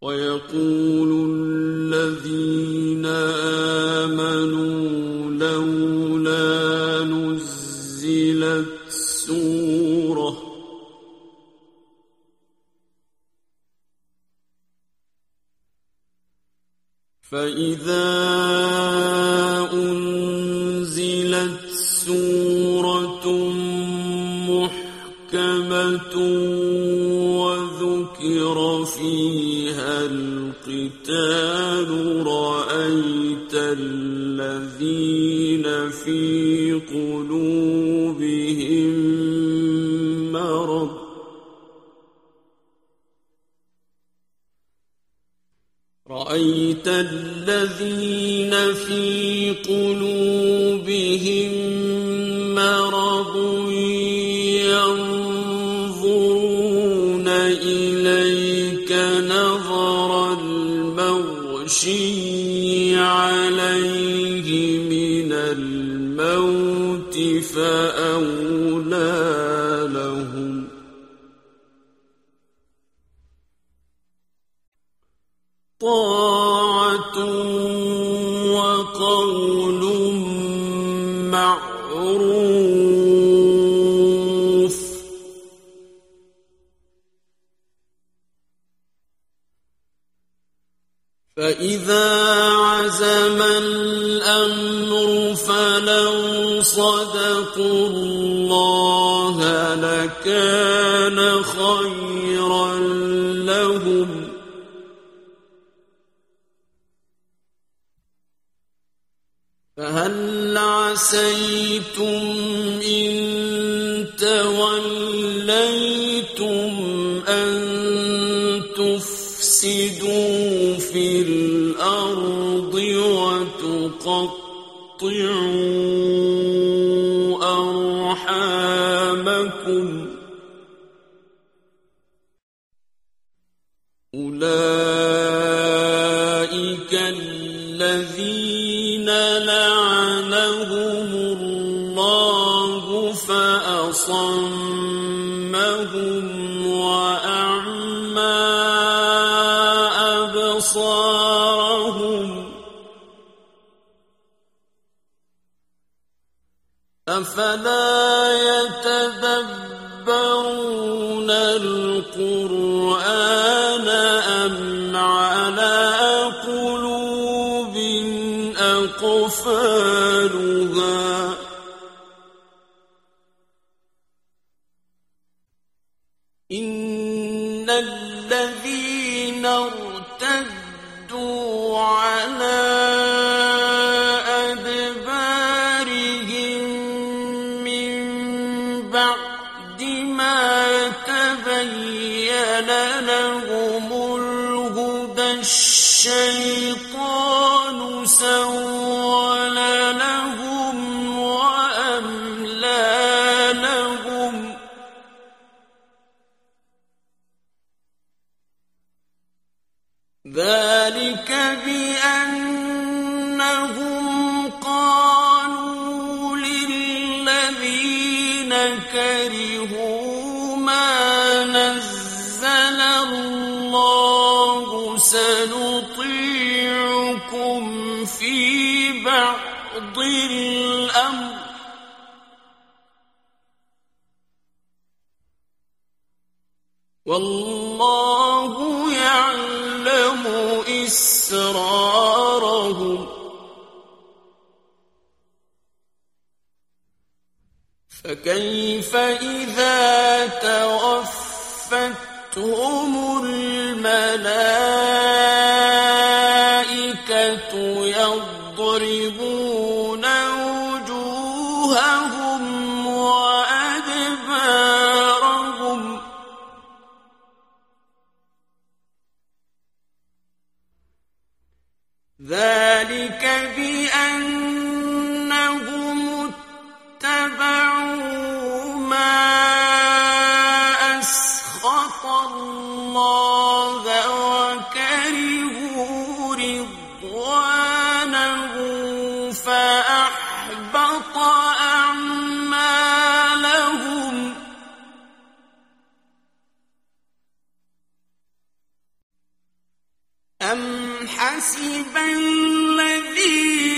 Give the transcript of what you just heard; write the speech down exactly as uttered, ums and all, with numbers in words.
ويقول الذين آمنوا لولا نزلت سورة فإذا أنزلت سورة محكمة وذكر فيها القتال رأيت الذين في قلوبهم مرض رأيت الذين في قلوبهم مرض ينظرون إليك نظر المغشي عليه من الموت فأولى لهم طاعة وقول معروف فإذا عزم الأمر فلو صدقوا الله لكان خيرا لهم فهل عسيتم إن توليتم أن تفسدوا في الأرض وتقطعوا أرحامكم أولئك الذين لعنهم الله فأصمهم وأعمى أبصارهم أفلا يتدبرون القرآن أم على قلوب أقفالها إن الذين ارتدوا على أدبارهم من بعد ما تبين لهم الهدى الشيطان سول لهم وأملى لهم ذلك بأنهم قالوا للذين كرهوا ما نزل الله سنطيعكم في بعض الأمر والله يعلم إسرارهم فكيف إذا توفتهم الملائكة يضربون وجوههم وأدبارهم ذلك بأنهم اتبعوا ما أسخط الله وكرهوا رضوانه فأحبط أعمالهم حسب الذين